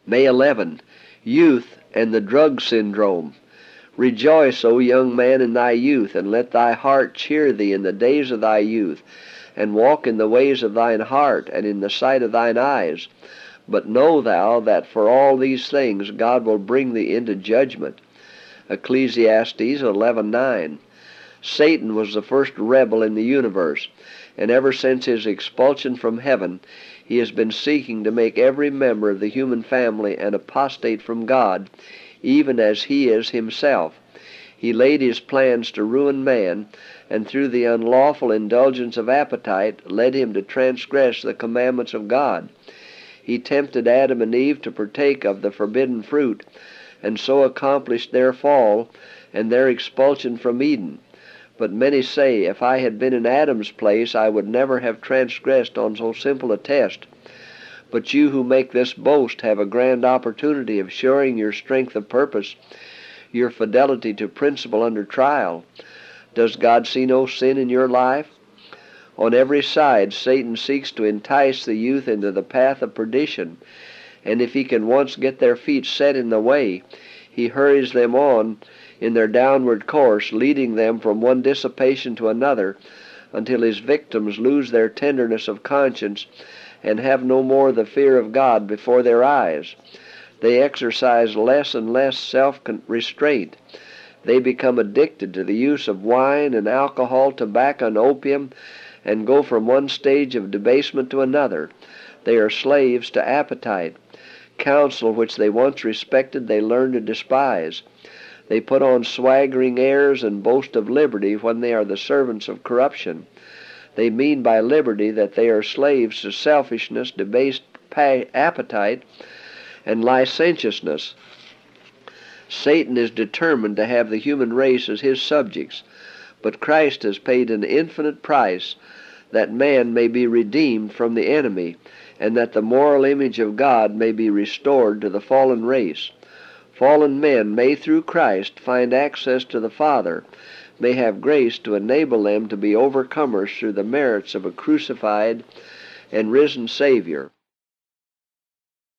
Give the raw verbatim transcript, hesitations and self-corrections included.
May eleventh, Youth and the Drug Syndrome. Rejoice, O young man, in thy youth, and let thy heart cheer thee in the days of thy youth, and walk in the ways of thine heart, and in the sight of thine eyes. But know thou that for all these things God will bring thee into judgment. Ecclesiastes eleven nine. Satan was the first rebel in the universe, and ever since his expulsion from heaven, he has been seeking to make every member of the human family an apostate from God, even as he is himself. He laid his plans to ruin man, and through the unlawful indulgence of appetite led him to transgress the commandments of God. He tempted Adam and Eve to partake of the forbidden fruit, and so accomplished their fall and their expulsion from Eden. But many say, if I had been in Adam's place, I would never have transgressed on so simple a test. But you who make this boast have a grand opportunity of showing your strength of purpose, your fidelity to principle under trial. Does God see no sin in your life? On every side, Satan seeks to entice the youth into the path of perdition, and if he can once get their feet set in the way, he hurries them on in their downward course, leading them from one dissipation to another, until his victims lose their tenderness of conscience and have no more the fear of God before their eyes. They exercise less and less self-restraint. They become addicted to the use of wine and alcohol, tobacco and opium, and go from one stage of debasement to another. They are slaves to appetite. Counsel which they once respected they learn to despise. They put on swaggering airs and boast of liberty when they are the servants of corruption. They mean by liberty that they are slaves to selfishness, debased appetite, and licentiousness. Satan is determined to have the human race as his subjects, but Christ has paid an infinite price that man may be redeemed from the enemy, and that the moral image of God may be restored to the fallen race. Fallen men may through Christ find access to the Father, may have grace to enable them to be overcomers through the merits of a crucified and risen Savior.